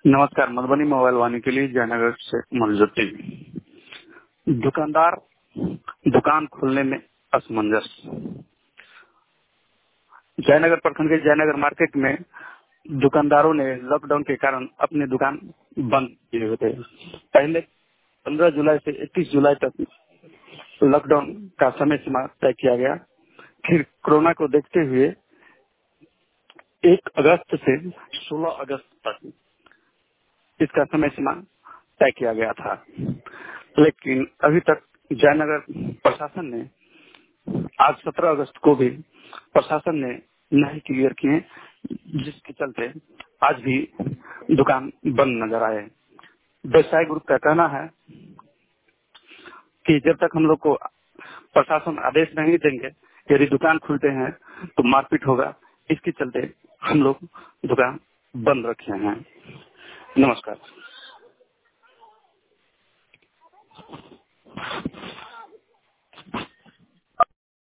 नमस्कार। मधुबनी मोबाइल वाणी के लिए जयनगर से मौजूद दुकानदार दुकान खोलने में असमंजस। जयनगर प्रखंड के जयनगर मार्केट में दुकानदारों ने लॉकडाउन के कारण अपनी दुकान बंद किए हुए थे। पहले 15 जुलाई से 31 जुलाई तक लॉकडाउन का समय सीमा तय किया गया। फिर कोरोना को देखते हुए 1 अगस्त से 16 अगस्त तक इसका समय सीमा तय किया गया था, लेकिन अभी तक जयनगर प्रशासन ने आज 17 अगस्त को भी प्रशासन ने नहीं क्लियर किए, जिसके चलते आज भी दुकान बंद नजर आए। व्यवसाय ग्रुप का कहना है कि जब तक हम लोग को प्रशासन आदेश नहीं देंगे, यदि दुकान खुलते हैं तो मारपीट होगा। इसके चलते हम लोग दुकान बंद रखे हैं। नमस्कार।